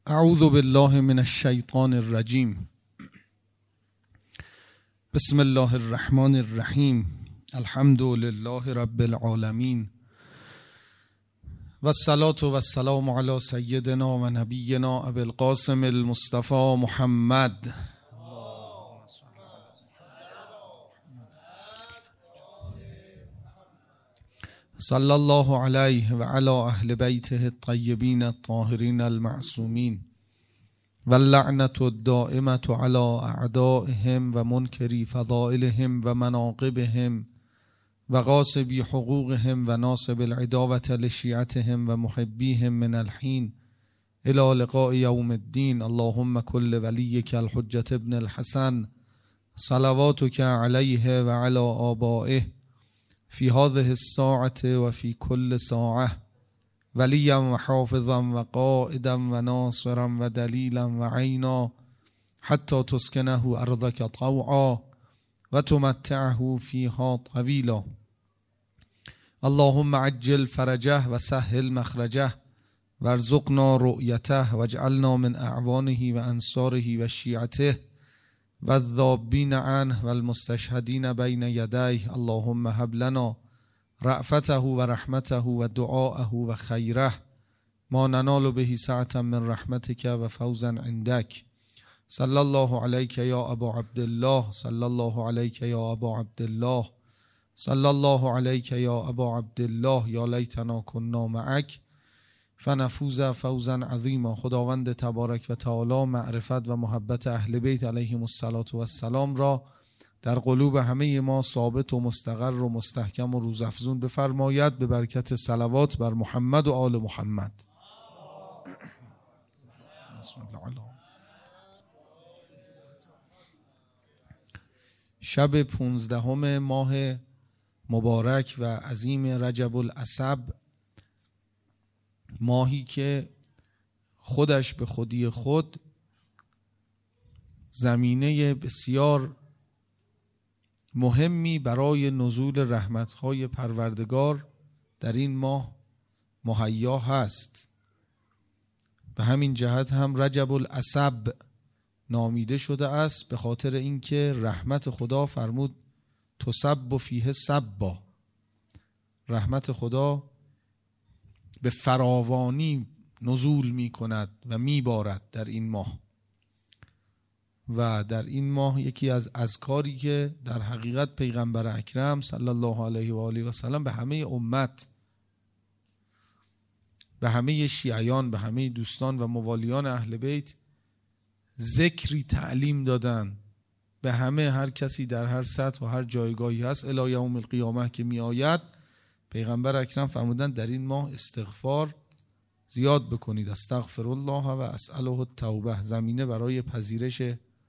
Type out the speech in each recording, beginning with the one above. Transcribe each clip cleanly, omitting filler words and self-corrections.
اعوذ بالله من الشیطان الرجیم. بسم الله الرحمن الرحیم. الحمد لله رب العالمین و الصلاة و السلام علی سیدنا و نبینا ابی القاسم المصطفى محمد صلی الله علیه و علی اهل بیته الطیبین الطاهرین المعصومین و اللعنة الدائمة علی اعدائهم و منکری فضائلهم و مناقبهم و غاصبی حقوقهم و ناصب العداوة لشیعتهم و محبیهم من الحین الى لقاء یوم الدین. اللهم کل ولیک الحجة ابن الحسن صلواتک علیه و علی آبائه فی هذه الساعة و فی کل ساعة ولیا و حافظا و قائدا و ناصرا و دلیلا و عینا حتی تسکنه ارضک طوعا و تمتعه فیها طویلا. اللهم عجل فرجه و سهل مخرجه وارزقنا رؤیته واجعلنا من اعوانه و انصاره و شیعته و الذابین عنه و المستشهدین بین یدیه. اللهم هب لنا رأفته و رحمته و دعاءه و خیره ما ننال به سعة من رحمتك و فوزا عندك. صلی الله علیک یا ابا عبدالله، صلی الله علیک یا ابا عبدالله، صلی الله علیک یا ابا عبدالله. یا لیتنا کنا معک فنفوز فوزا عظیما. خداوند تبارک و تعالی معرفت و محبت اهل بیت علیهم الصلاة و السلام را در قلوب همه ما ثابت و مستقر و مستحکم و روزافزون بفرماید به برکت صلوات بر محمد و آل محمد. شب 15 ماه مبارک و عظیم رجب الاسب، ماهی که خودش به خودی خود زمینه بسیار مهمی برای نزول رحمت‌های پروردگار در این ماه مهیا هست. به همین جهت هم رجب الاسب نامیده شده است، به خاطر اینکه رحمت خدا فرمود تصب فیه صبا، رحمت خدا به فراوانی نزول می کند و می بارد در این ماه. و در این ماه یکی از اذکاری که در حقیقت پیغمبر اکرم صلی الله علیه و آله و سلم به همه امت، به همه شیعیان، به همه دوستان و موالیان اهل بیت ذکری تعلیم دادن، به همه، هر کسی در هر سطح و هر جایگاهی هست الی یوم القیامه که می آید، پیغمبر اکرم فرمودن در این ماه استغفار زیاد بکنید. استغفر الله و اسأله التوبه، زمینه برای پذیرش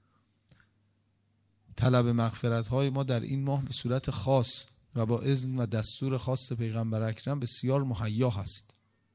طلب مغفرت های ما در این ماه به صورت خاص و با اذن و دستور خاص پیغمبر اکرم بسیار مهیا هست.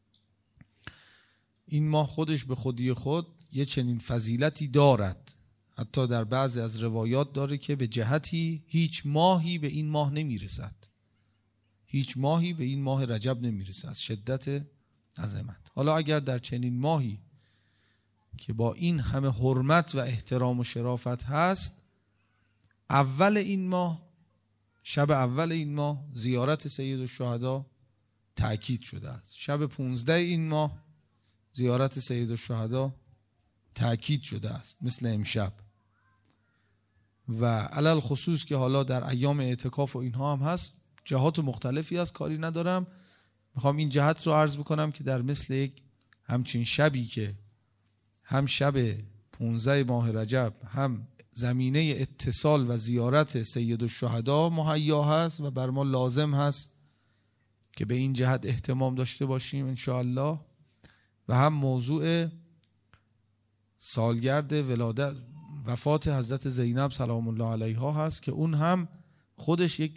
این ماه خودش به خودی خود یه چنین فضیلتی دارد، حتی در بعضی از روایات داره که به جهتی هیچ ماهی به این ماه نمیرسد، هیچ ماهی به این ماه رجب نمیرسد از شدت عظمت. حالا اگر در چنین ماهی که با این همه حرمت و احترام و شرافت هست، اول این ماه، شب اول این ماه زیارت سید الشهدا تأکید شده است. شب 15 این ماه زیارت سید الشهدا تأکید شده است مثل امشب. و علل خصوص که حالا در ایام اعتکاف و اینها هم هست، جهات مختلفی هست، کاری ندارم، میخوام این جهت رو عرض بکنم که در مثل یک همچین شبی که هم شب 15 ماه رجب هم زمینه اتصال و زیارت سید الشهدا مهیا هست و بر ما لازم هست که به این جهت اهتمام داشته باشیم انشاءالله، و هم موضوع سالگرد ولادت وفات حضرت زینب سلام الله علیها هست که اون هم خودش یک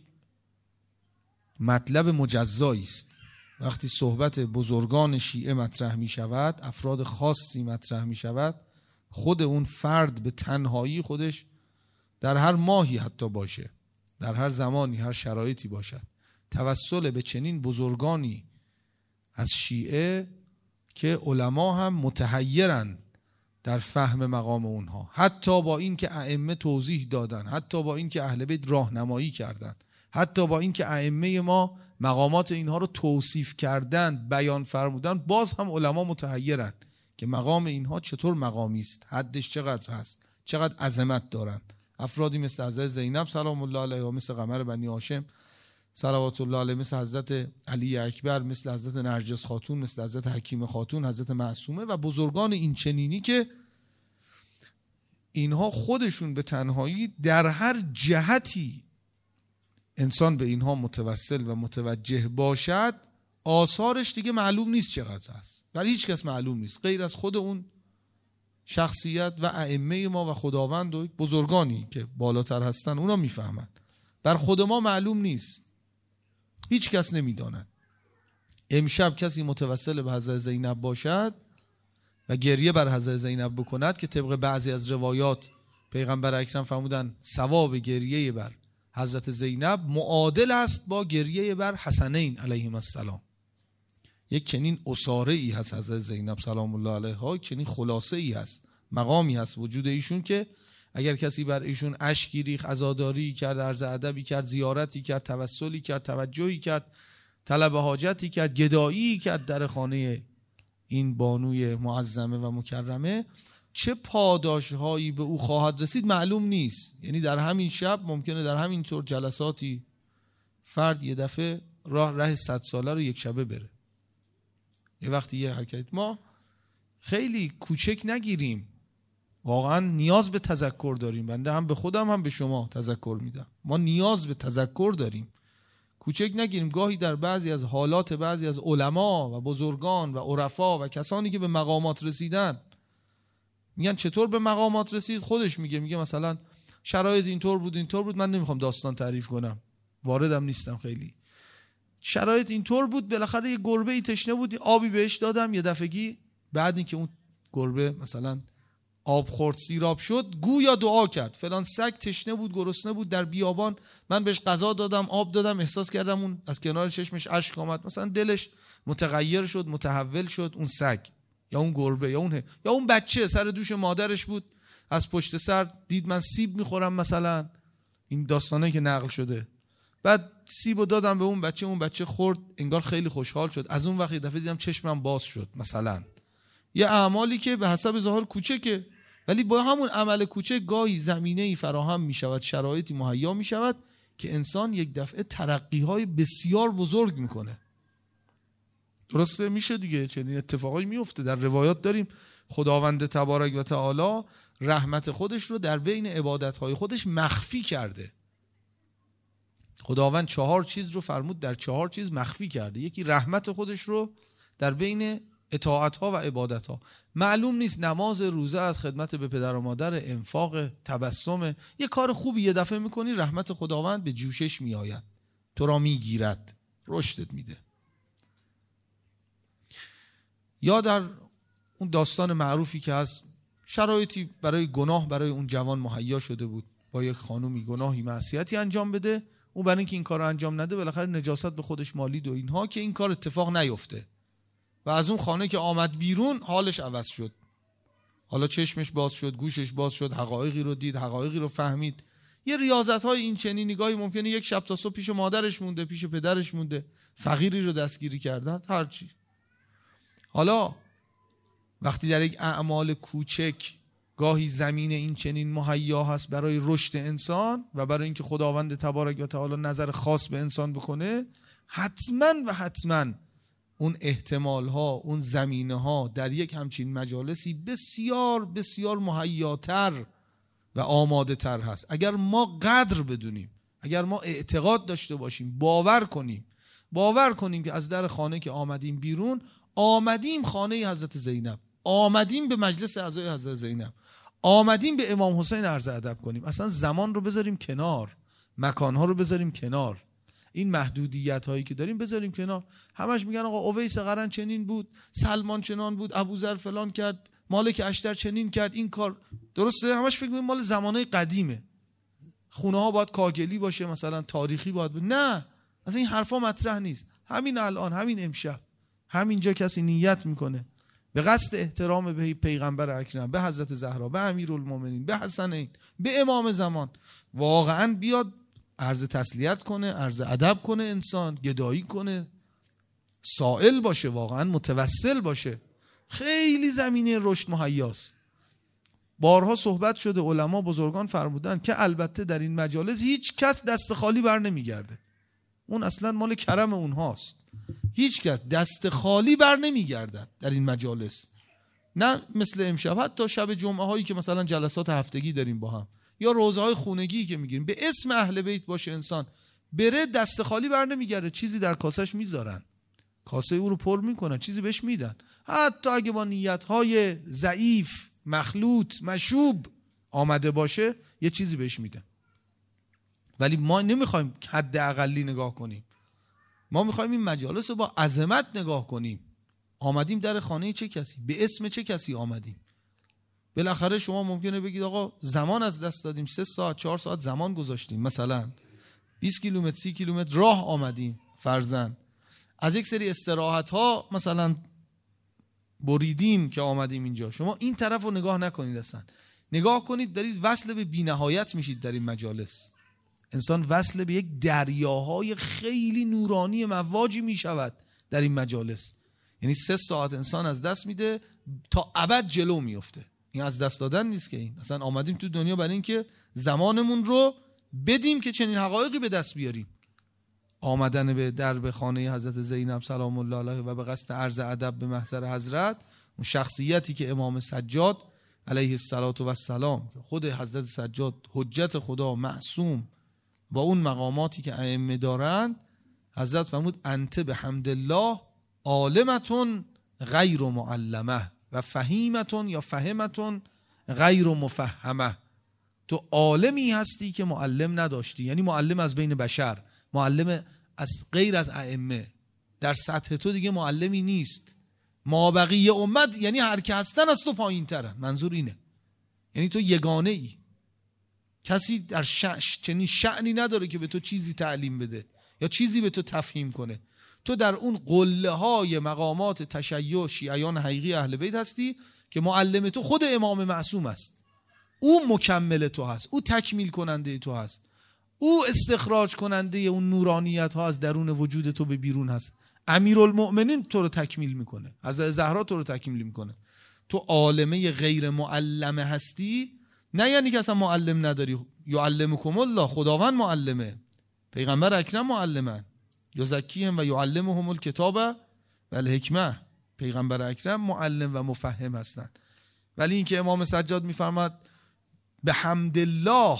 مطلب مجزایی است. وقتی صحبت بزرگان شیعه مطرح می شود، افراد خاصی مطرح می شود، خود اون فرد به تنهایی خودش در هر ماهی حتی باشه، در هر زمانی، هر شرایطی باشد، توسل به چنین بزرگانی از شیعه که علما هم متحیرن در فهم مقام اونها، حتی با این که ائمه توضیح دادن، حتی با این که اهل بیت راهنمایی کردن، حتی با این که ائمه ما مقامات اینها رو توصیف کردن، بیان فرمودن، باز هم علما متحیرن که مقام اینها چطور مقامی است، حدش چقدر هست، چقدر عظمت دارن. افرادی مثل حضرت زینب سلام الله علیها، مثل قمر بنی هاشم صلوات الله علیه، مثل حضرت علی اکبر، مثل حضرت نرجس خاتون، مثل حضرت حکیم خاتون، حضرت معصومه و بزرگان این چنینی که اینها خودشون به تنهایی در هر جهتی انسان به اینها متوسل و متوجه باشد، آثارش دیگه معلوم نیست چقدر هست، برای هیچ کس معلوم نیست غیر از خود اون شخصیت و ائمه ما و خداوند و بزرگانی که بالاتر هستن، اونا میفهمن. بر خود ما معلوم نیست، هیچ کس نمیداند. امشب کسی متوسل به حضرت زینب باشد و گریه بر حضرت زینب بکند که طبق بعضی از روایات پیغمبر اکرم فرمودن ثواب گریه بر حضرت زینب معادل است با گریه بر حسنین علیهم السلام. یک چنین اساره ای هست حضرت زینب سلام الله علیها، چنین خلاصه ای هست، مقامی هست وجود ایشون که اگر کسی بر ایشون اشکی ریخت، عزاداری کرد، عرض ادبی کرد، زیارتی کرد، توسلی کرد، توجهی کرد، طلب حاجتی کرد، گدایی کرد در خانه این بانوی معظمه و مکرمه، چه پاداشهایی به او خواهد رسید معلوم نیست. یعنی در همین شب ممکنه در همین طور جلساتی فرد یه دفعه راه 100 ساله رو یک شبه بره. یه وقتی یه حرکت ما خیلی کوچک نگیریم، واقعا نیاز به تذکر داریم. بنده هم به خودم هم به شما تذکر میدم، ما نیاز به تذکر داریم، کوچک نگیریم. گاهی در بعضی از حالات بعضی از علما و بزرگان و عرفا و کسانی که به مقامات رسیدن میگن چطور به مقامات رسید، خودش میگه مثلا شرایط اینطور بود، من نمیخوام داستان تعریف کنم، واردم نیستم خیلی، شرایط اینطور بود، بالاخره یه گربه ای تشنه بود، آبی بهش دادم، یه دفعگی بعد اینکه اون گربه مثلا آب خورد، سیراب شد، گویا دعا کرد، فلان سگ تشنه بود، گرسنه بود در بیابان، من بهش غذا دادم، آب دادم، احساس کردم اون از کنار چشمش اشک آمد، مثلا دلش متغیر شد، متحول شد، اون سگ یا اون گربه یا اون بچه سر دوش مادرش بود، از پشت سر دید من سیب میخورم مثلا، این داستانه که نقل شده، بعد سیبو دادم به اون بچه خورد، انگار خیلی خوشحال شد. از اون وقت یه دفعه دیدم چشمم باز شد. مثلا یه اعمالی که به حسب ظاهر کوچکه، ولی با همون عمل کوچک گاهی زمینه‌ای فراهم می‌شود، شرایطی مهیا می‌شود که انسان یک دفعه ترقی‌های بسیار بزرگ می‌کنه. درسته؟ میشه دیگه، چنین اتفاقایی میفته. در روایات داریم خداوند تبارک و تعالی رحمت خودش رو در بین عبادت‌های خودش مخفی کرده. خداوند 4 چیز رو فرمود در 4 چیز مخفی کرده. یکی رحمت خودش رو در بین اطاعت‌ها و عبادت‌ها. معلوم نیست نماز، روزه، از خدمت به پدر و مادر، انفاق، تبسم، یه کار خوبی یه دفعه میکنی، رحمت خداوند به جوشش میآید، تو را میگیرد، رشدت میده. یا در اون داستان معروفی که هست، شرایطی برای گناه برای اون جوان مهیا شده بود، با یک خانومی گناهی معصیتی انجام بده، اون برای اینکه این کار رو انجام نده بالاخره نجاست به خودش مالید و اینها، که این کار اتفاق نیفته و از اون خانه که آمد بیرون حالش عوض شد، حالا چشمش باز شد، گوشش باز شد، حقایقی رو دید، حقایقی رو فهمید. یه ریاضت‌های این چنین نگاهی ممکنه یک شب تا صبح پیش مادرش مونده، پیش پدرش مونده، فقیری رو دستگیری کرده، هر چی. حالا وقتی در یک اعمال کوچک گاهی زمین این چنین مهیا هست برای رشد انسان و برای اینکه خداوند تبارک و تعالی نظر خاص به انسان بکنه، حتما اون احتمال ها، اون زمینه ها در یک همچین مجالسی بسیار بسیار مهیاتر و آماده تر هست. اگر ما قدر بدونیم، اگر ما اعتقاد داشته باشیم، باور کنیم که از در خانه که آمدیم بیرون، آمدیم خانه حضرت زینب، آمدیم به مجلس اعضای حضرت زینب، آمدیم به امام حسین عرض ادب کنیم، اصلا زمان رو بذاریم کنار، مکان ها رو بذاریم کنار، این محدودیت هایی که داریم بذاریم کنار. همش میگن آقا اویس قرن چنین بود، سلمان چنان بود، ابوذر فلان کرد، مالک اشتر چنین کرد، این کار درسته. همش فکر می‌کنیم مال زمانه قدیمه، خونه ها باید کاگلی باشه، مثلا تاریخی باید بود. نه، اصلا این حرفا مطرح نیست. همین الان، همین امشب، همینجا کسی نیت میکنه به قصد احترام به پیغمبر اکرم، به حضرت زهرا، به امیرالمومنین، به حسنین، به امام زمان، واقعا بیاد عرض تسلیت کنه، عرض ادب کنه، انسان گدایی کنه، سائل باشه، واقعا متوسل باشه. خیلی زمینه رشد مهیاست. بارها صحبت شده، علما بزرگان فرمودن که البته در این مجالس هیچ کس دست خالی بر نمیگرده، اون اصلا مال کرم اونهاست. هیچ کس دست خالی بر نمیگردد در این مجالس، نه مثل امشب، حتی شب جمعه هایی که مثلا جلسات هفتگی داریم با هم، یا روزه های خونگی که میگیریم، به اسم اهل بیت باشه انسان بره، دست خالی بر نمیگرده، چیزی در کاسش میذارن، کاسه او رو پر میکنن، چیزی بهش میدن، حتی اگه با نیتهای ضعیف، مخلوط، مشوب آمده باشه یه چیزی بهش میدن. ولی ما نمیخوایم حد اقلی نگاه کنیم، ما میخوایم این مجالس رو با عظمت نگاه کنیم. آمدیم در خانه چه کسی؟ به اسم چه کسی آمدیم؟ بالاخره شما ممکنه بگید آقا زمان از دست دادیم، 3 ساعت 4 ساعت زمان گذاشتیم، مثلا 20 کیلومتر 30 کیلومتر راه آمدیم، فرضاً از یک سری استراحت ها مثلا بریدیم که آمدیم اینجا. شما این طرف رو نگاه نکنید، اصلا نگاه کنید دارید وصل به بی‌نهایت میشید در این مجالس. انسان وصل به یک دریاهای خیلی نورانی مواجی میشود در این مجالس. یعنی 3 ساعت انسان از دست میده تا ابد جلو میفته. این از دست دادن نیست که، این اصلا آمدیم تو دنیا برای این که زمانمون رو بدیم که چنین حقایقی به دست بیاریم. آمدن به درب خانه حضرت زینب سلام الله علیها و به قصد عرض ادب به محضر حضرت، اون شخصیتی که امام سجاد علیه السلام، خود حضرت سجاد حجت خدا، معصوم، با اون مقاماتی که ائمه دارند، حضرت فرمود انت بحمدالله عالمتون غیر معلمه و فهیمتون یا فهمتون غیر مفهمه. تو عالمی هستی که معلم نداشتی، یعنی معلم از بین بشر، معلم از غیر از ائمه، در سطح تو دیگه معلمی نیست. ما بقیه امت یعنی هر که هستن از تو پایین ترن، منظور اینه، یعنی تو یگانه ای، کسی در چنین شأنی نداره که به تو چیزی تعلیم بده یا چیزی به تو تفهیم کنه. تو در اون قله های مقامات تشیع شیعیان حقیقی اهل بیت هستی که معلم تو خود امام معصوم است. او مکمل تو هست، او تکمیل کننده تو هست، او استخراج کننده اون نورانیت ها از درون وجود تو به بیرون هست. امیرالمؤمنین تو رو تکمیل میکنه، حضرت زهرا تو رو تکمیل میکنه. تو عالمه غیر معلمه هستی، نه یعنی که اصلا معلم نداری. یعلمکم الله، خداوند معلمه، پیغمبر اکرم معلمن، یزکیهم و یعلمهم الکتاب و الحکمه، پیغمبر اکرم معلم و مفهم هستن. ولی این که امام سجاد میفرماد به حمدالله،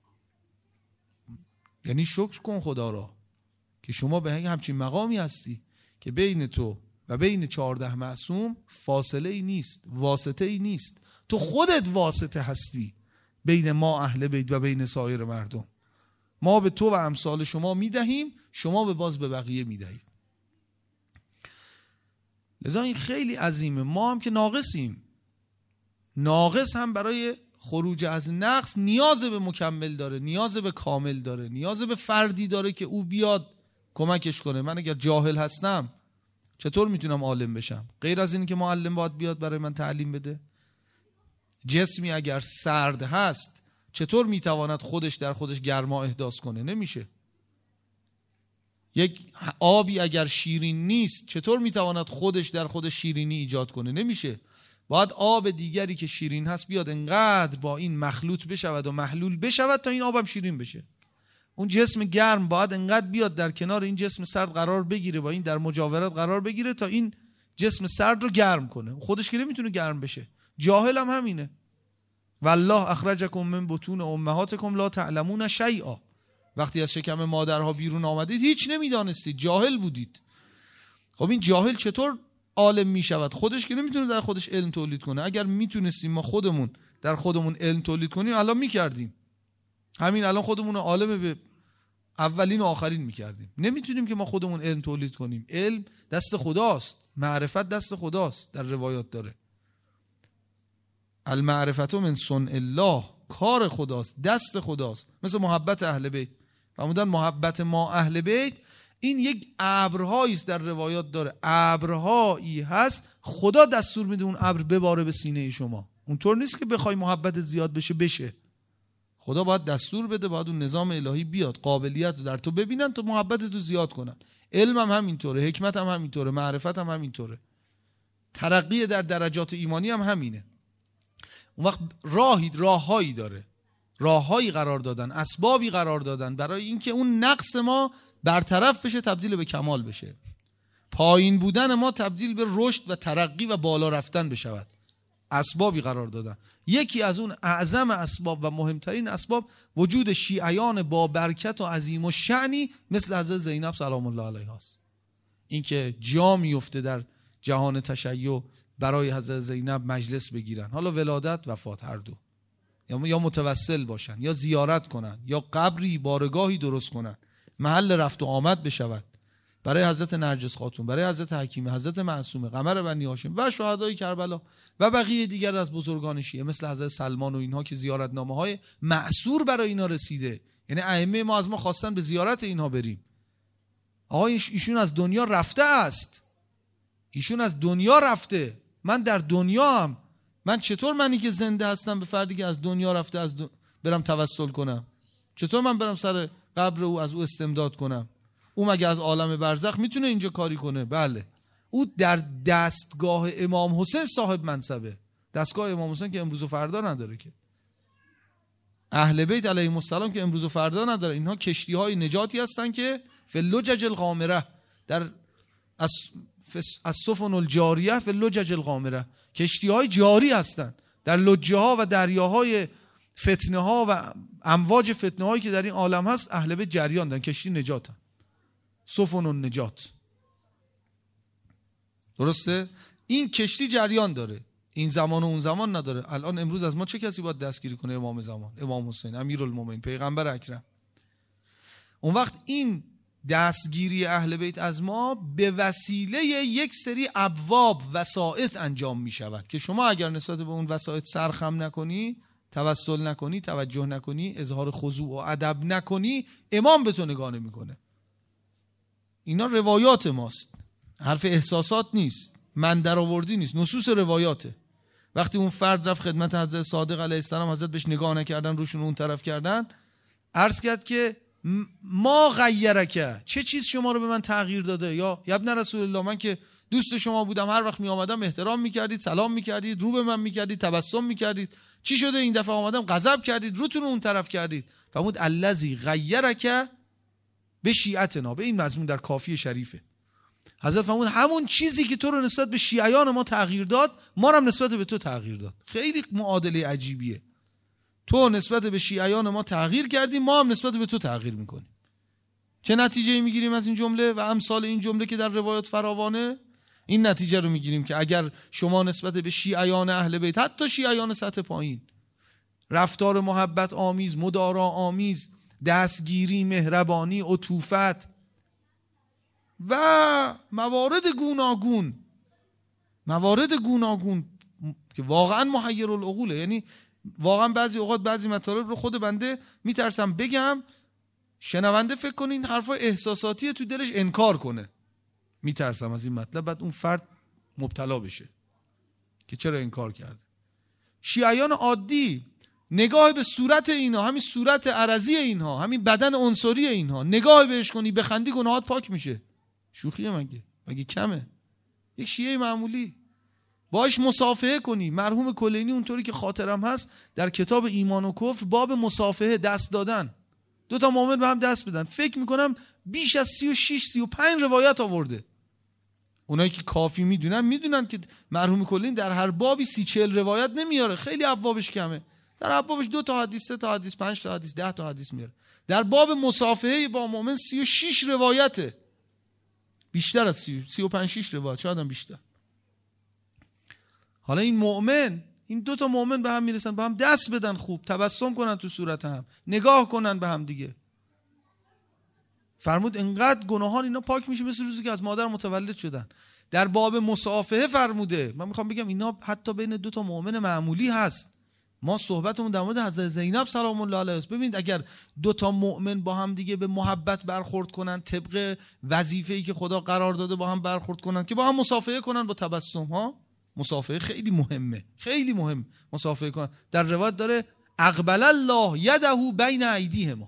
یعنی شکر کن خدا را که شما به همچین مقامی هستی که بین تو و بین 14 معصوم فاصله ای نیست، واسطه ای نیست، تو خودت واسطه هستی بین ما اهل بیت و بین سایر مردم. ما به تو و امثال شما میدهیم، شما به باز به بقیه میدهید. لذا این خیلی عظیمه. ما هم که ناقصیم، ناقص هم برای خروج از نقص نیاز به مکمل داره، نیاز به کامل داره، نیاز به فردی داره که او بیاد کمکش کنه. من اگر جاهل هستم چطور میتونم عالم بشم؟ غیر از این که معلم باید بیاد برای من تعلیم بده. جسمی اگر سرد هست چطور میتواند خودش در خودش گرما احداث کنه؟ نمیشه. یک آبی اگر شیرین نیست چطور میتواند خودش در خودش شیرینی ایجاد کنه؟ نمیشه. باید آب دیگری که شیرین هست بیاد انقدر با این مخلوط بشود و محلول بشود تا این آبم شیرین بشه. اون جسم گرم باید انقدر بیاد در کنار این جسم سرد قرار بگیره، با این در مجاورت قرار بگیره تا این جسم سرد رو گرم کنه. خودش که نمیتونه گرم بشه. جاهل هم همینه. والله اخرجکم من بطون امهاتکم لا تعلمون شیئا. وقتی از شکم مادرها بیرون آمدید هیچ نمیدانستید، جاهل بودید. خب این جاهل چطور عالم میشود؟ خودش که نمیتونه در خودش علم تولید کنه. اگر میتونستیم ما خودمون در خودمون علم تولید کنیم الان میکردیم. همین الان خودمون عالم به اولین و آخرین میکردیم. نمیتونیم که ما خودمون علم تولید کنیم. علم دست خداست، معرفت دست خداست. در روایات داره المعرفت من صنع الله، کار خداست، دست خداست. مثل محبت اهل بیت فرمودن محبت ما اهل بیت این یک ابرهایی است در روایات داره، ابرهایی هست خدا دستور میده اون ابر بباره به سینه شما. اونطور نیست که بخوای محبت زیاد بشه. خدا باید دستور بده، باید اون نظام الهی بیاد، قابلیت رو در تو ببینن تا محبت تو زیاد کنن. علم هم همینطوره، حکمت هم همینطوره، معرفت هم همینطوره، ترقی در درجات ایمانی هم همینه. اون وقت راههایی داره، راههایی قرار دادن، اسبابی قرار دادن برای اینکه اون نقص ما برطرف بشه، تبدیل به کمال بشه، پایین بودن ما تبدیل به رشد و ترقی و بالا رفتن بشود. اسبابی قرار دادن. یکی از اون اعظم اسباب و مهمترین اسباب وجود شیعیان با برکت و عظیم و شأنی مثل حضرت زینب سلام الله علیها است. این که جا میفته در جهان تشیع برای حضرت زینب مجلس بگیرن، حالا ولادت وفات هر دو، یا متوسل باشن، یا زیارت کنن، یا قبری بارگاهی درست کنن، محل رفت و آمد بشود برای حضرت نرجس خاتون، برای حضرت حکیمه، حضرت معصومه، قمر بنی هاشم و شهدای کربلا و بقیه دیگر از بزرگان شیعه مثل حضرت سلمان و اینها که زیارتنامه‌های معصور برای اینا رسیده. یعنی ائمه ما از ما خواستن به زیارت اینها بریم. آقا ایشون از دنیا رفته است، ایشون از دنیا رفته. من در دنیا هم، من چطور منی که زنده هستم به فردی که از دنیا رفته برم توسل کنم؟ چطور من برم سر قبر او از او استمداد کنم؟ او مگه از عالم برزخ میتونه اینجا کاری کنه؟ بله، او در دستگاه امام حسین صاحب منصبه. دستگاه امام حسین که امروز و فردا نداره، که اهل بیت علیهم السلام که امروز و فردا نداره. اینها کشتی های نجاتی هستن که فی اللجج الغامره، در از سفن الجاریه فی اللجج الغامره، کشتی های جاری هستن در لجه ها و دریاهای فتنه ها و امواج فتنه هایی که در این عالم هست. اهل بیت جریان دارن، کشتی نجاتن، سفن النجات. درسته؟ این کشتی جریان داره، این زمان و اون زمان نداره. الان امروز از ما چه کسی باید دستگیری کنه؟ امام زمان، امام حسین امیرالمومنین، پیغمبر اکرم. اون وقت این دستگیری اهل بیت از ما به وسیله یک سری ابواب وسائط انجام می شود که شما اگر نسبت به اون وسائط سرخم نکنی، توسل نکنی، توجه نکنی، اظهار خضوع و ادب نکنی، امام به تو نگاه نمی‌کنه. اینا روایات ماست، حرف احساسات نیست، من درآوردی نیست، نصوص روایاته. وقتی اون فرد رفت خدمت حضرت صادق علیه السلام، حضرت بهش نگاه نکردن، روشون اون طرف کردن، عرض کرد که ما غیرک، چه چیز شما رو به من تغییر داده؟ یا ابن رسول الله، من که دوست شما بودم، هر وقت می آمدم احترام میکردید، سلام میکردید، رو به من میکردید، تبسم میکردید، چی شده این دفعه آمدم غضب کردید، روتون اون طرف کردید؟ فرمود الذی غیرک به شیعتنا، به این مضمون در کافی شریفه. حضرت فرمود همون چیزی که تو رو نسبت به شیعیان ما تغییر داد، ما رو هم نسبت به تو تغییر داد. خیلی معادله عجیبیه. تو نسبت به شیعیان ما تغییر کردی، ما هم نسبت به تو تغییر میکنیم. چه نتیجه میگیریم از این جمله و امثال این جمله که در روایات فراوانه؟ این نتیجه رو میگیریم که اگر شما نسبت به شیعیان اهل بیت، حتی شیعیان سطح پایین، رفتار محبت آمیز، مدارا آمیز، دستگیری، مهربانی، عطوفت و موارد گوناگون که واقعا محیر العقوله، یعنی واقعا بعضی اوقات بعضی مطالب رو خود بنده میترسم بگم، شنونده فکر کنین حرفای احساساتیه، تو دلش انکار کنه، میترسم از این مطلب، بعد اون فرد مبتلا بشه که چرا انکار کرده. شیعیان عادی نگاه به صورت اینها، همین صورت عرضی اینها، همین بدن عنصری اینها، نگاه بهش کنی بخندی گناهات پاک میشه. شوخیه مگه کمه؟ یک شیعه معمولی باش مصافحه کنی. مرحوم کلینی اونطوری که خاطرم هست در کتاب ایمان و کفر باب مصافحه، دست دادن، دو تا مؤمن به هم دست بدن، فکر میکنم بیش از 36-35 روایت آورده. اونایی که کافی میدونن که مرحوم کلینی در هر بابی 30-40 روایت نمیاره، خیلی ابوابش کمه. در ابوابش 2 تا حدیث، 3 تا حدیث، 5 تا حدیث، 10 تا حدیث میاره. در باب مصافحه با مؤمن 36 روایته، بیشتر از 35-36 روایت، شاید هم بیشتر. حالا این مؤمن، این 2 تا مؤمن به هم میرسن، به هم دست بدن، خوب تبسم کنن تو صورت هم، نگاه کنن به هم دیگه. فرمود انقدر گناهان اینا پاک میشه مثل روزی که از مادر متولد شدن. در باب مصافحه فرموده. من میخوام بگم اینا حتی بین 2 تا مؤمن معمولی هست، ما صحبتمون در مورد حضرت زینب سلام الله علیها است. ببینید اگر دو تا مؤمن با هم دیگه به محبت برخورد کنن، طبق وظیفه‌ای که خدا قرار داده با هم برخورد کنن، که با هم مصافحه کنن با تبسم ها. مصافحه خیلی مهمه، خیلی مهم مصافحه کنن. در روایت داره اقبل الله یده بین ایدیهما،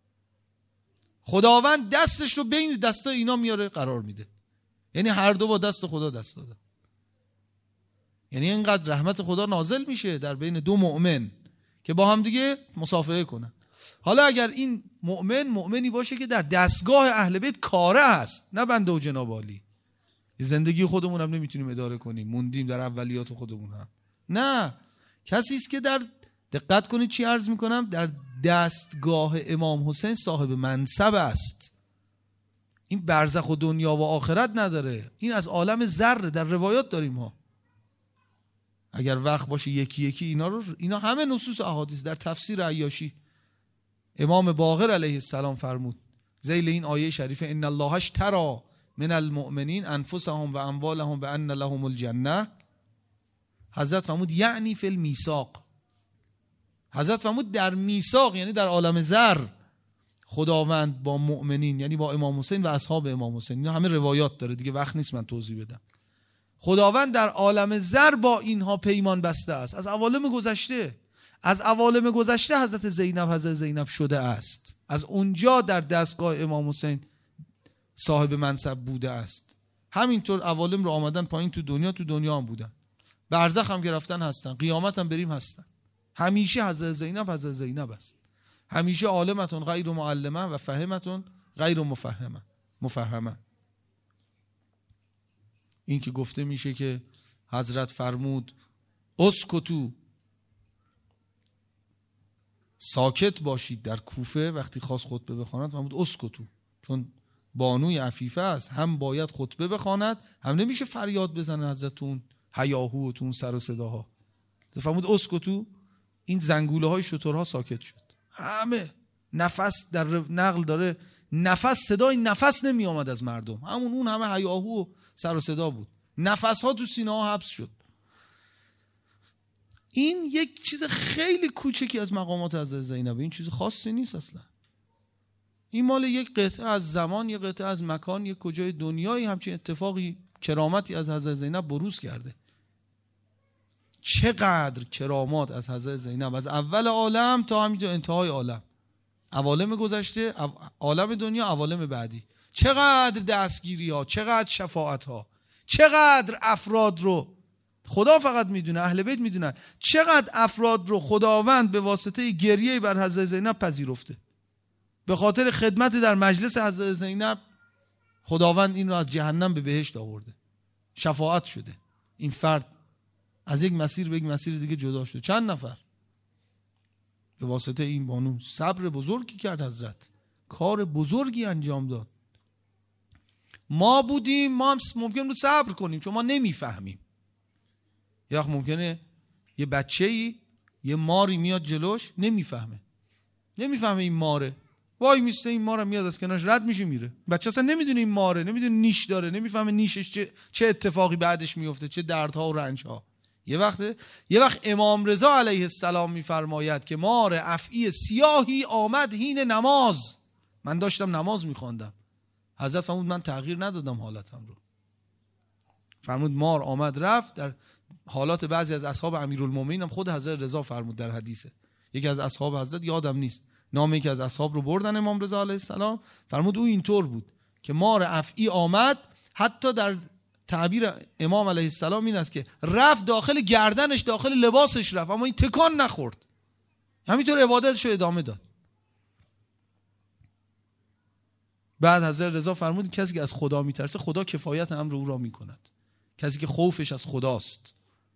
خداوند دستش رو بین دستای اینا میاره قرار میده. یعنی هر دو با دست خدا دست دادن. یعنی اینقدر رحمت خدا نازل میشه در بین دو مؤمن که با هم دیگه مصافحه کنن. حالا اگر این مؤمنی باشه که در دستگاه اهل بیت کاره است، نه بنده و جناب عالی، زندگی خودمون هم نمیتونیم اداره کنیم، موندیم در اولیات خودمون هم، نه، کسی است که در، دقت کنید چی عرض میکنم، در دستگاه امام حسین صاحب منصب است. این برزخ و دنیا و آخرت نداره، این از عالم ذره. در روایات داریم ها، اگر وقت باشه یکی یکی اینا همه نصوص احادیث. در تفسیر عیاشی امام باقر علیه السلام فرمود ذیل این آیه شریفه ان الله اشتری من المؤمنین انفسهم و اموالهم بان لهم الجنه، حضرت فرمود یعنی فی المیثاق، حضرت فرمود در میثاق، یعنی در عالم ذر، خداوند با مؤمنین، یعنی با امام حسین و اصحاب امام حسین، اینا همه روایات داره دیگه، وقت نیست من توضیح بدم، خداوند در عالم ذر با اینها پیمان بسته است. از عوالم گذشته حضرت زینب شده است، از اونجا در دستگاه امام حسین صاحب منصب بوده است. همینطور عوالم رو آمدن پایین تو دنیا هم بودن، برزخ هم که رفتن هستن، قیامت هم بریم هستن. همیشه حضرت زینب است. همیشه عالمتون غیر معلمه و فهمتون غیر مفهمه. این که گفته میشه که حضرت فرمود اسکتو، ساکت باشید، در کوفه وقتی خواست خطبه بخواند فرمود اسکتو، چون بانوی عفیفه است، هم باید خطبه بخواند، هم نمیشه فریاد بزنه حضرتون هیاهو و تون سر و صداها. فرمود اسکتو، این زنگوله های شترها ساکت شد. همه نفس در نقل داره، صدای نفس نمی آمد از مردم، اون همه هیاهو و سر و صدا بود، نفس ها تو سینه ها حبس شد. این یک چیز خیلی کوچکی از مقامات حضرت زینب، این چیز خاصی نیست اصلا. این مال یک قطعه از زمان، یک قطعه از مکان، یک کجای دنیایی همچین اتفاقی، کرامتی از حضرت زینب بروز کرده. چقدر کرامات از حضرت زینب از اول عالم تا همینجا انتهای عالم، عوالم گذشته، عالم دنیا، عوالم بعدی، چقدر دستگیری ها، چقدر شفاعت ها، چقدر افراد رو خدا فقط میدونه، اهل بیت میدونن، چقدر افراد رو خداوند به واسطه گریه بر حضرت زینب پذیرفته. به خاطر خدمت در مجلس حضرت زینب خداوند این رو از جهنم به بهشت آورده، شفاعت شده. این فرد از یک مسیر به یک مسیر دیگه جدا شده. چند نفر به واسطه این بانو صبر بزرگی کرد، حضرت کار بزرگی انجام داد. ما بودیم، ما هم ممکن بود صبر کنیم چون ما نمیفهمیم. یا ممکنه یه بچه‌ای یه ماری میاد جلوش، نمیفهمه این ماره، وای میسته، این مار میاد از کنارش رد میشه میره. بچه اصلا نمیدونه این ماره، نمیدونه نیش داره، نمیفهمه نیشش چه اتفاقی بعدش میفته، چه دردها و رنجها. یه وقت امام رضا علیه السلام میفرماید که مار افعی سیاهی آمد هین نماز، من داشتم نماز میخواندم، حضرت فرمود من تغییر ندادم حالتم رو. فرمود مار آمد رفت. در حالات بعضی از اصحاب امیرالمومنین هم خود حضرت رضا فرمود در حدیثه، یکی از اصحاب حضرت، یادم نیست نام یکی از اصحاب رو بردن امام رضا علیه السلام، فرمود او اینطور بود که مار افعی آمد، حتی در تعبیر امام علیه السلام این است که رفت داخل گردنش، داخل لباسش رفت، اما این تکان نخورد، همینطور عبادتش رو ادامه داد. بعد حضرت رضا فرمود کسی که از خدا میترسه خدا کفایت امر او را میکند، کسی که خوفش از خداست.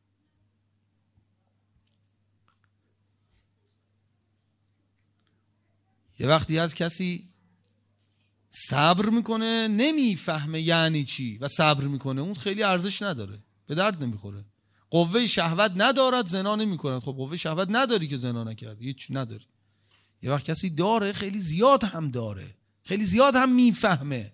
یه وقتی از کسی صبر میکنه نمیفهمه یعنی چی و صبر میکنه، اون خیلی ارزش نداره، به درد نمیخوره. قوه شهوت ندارد زنا نمیکند. خب قوه شهوت نداری که زنا نکردی، هیچ نداری. یه وقت کسی داره، خیلی زیاد هم داره، خیلی زیاد هم میفهمه،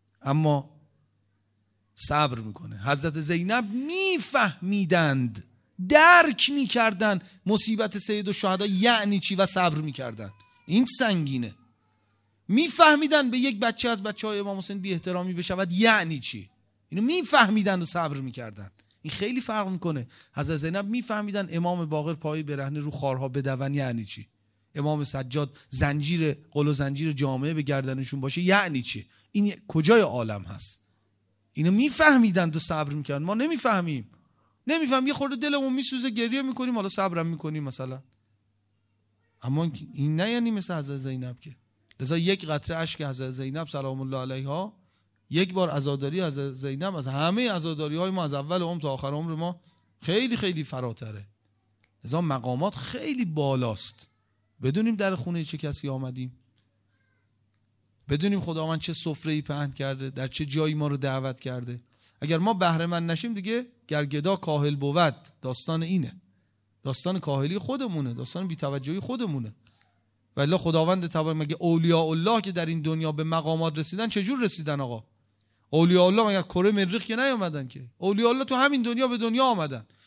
اما صبر میکنه. حضرت زینب میفهمیدند درک میکردن مصیبت سید الشهدا یعنی چی و صبر میکردن. این سنگینه. میفهمیدن به یک بچه از بچهای امام حسین بی احترامی بشود یعنی چی، اینو میفهمیدن و صبر میکردن. این خیلی فرق میکنه. حضرت زینب میفهمیدن امام باقر پای برهنه رو خارها بدون یعنی چی، امام سجاد زنجیر قل و زنجیر جامعه به گردنشون باشه یعنی چی. این کجای عالم هست؟ اینو میفهمیدن و صبر میکردن. ما نمیفهمیم یه خورده دلمون میسوزه گریه میکنیم، حالا صبرم میکنیم مثلا. اما این نه یعنی مثل حضرت زینب که. لذا یک قطره اشک حضرت زینب سلام الله علیها، یک بار عزاداری حضرت زینب از همه عزاداری های ما از اول عمر تا آخر عمر ما خیلی خیلی فراتره. لذا مقامات خیلی بالاست. بدونیم در خونه چه کسی آمدیم، بدونیم خداوند چه سفره‌ای پهن کرده، در چه جایی ما رو دعوت کرده. اگر ما بهره مند نشیم دیگه گرگدا کاهل بود. داستان اینه، داستان کاهلی خودمونه، داستان بی‌توجهی خودمونه. ولی خداوند تبارک مگه اولیاء الله که در این دنیا به مقامات رسیدن چجور رسیدن آقا؟ اولیاء الله مگه کره مریخ که نیومدن که؟ اولیاء الله تو همین دنیا به دنیا آمدن.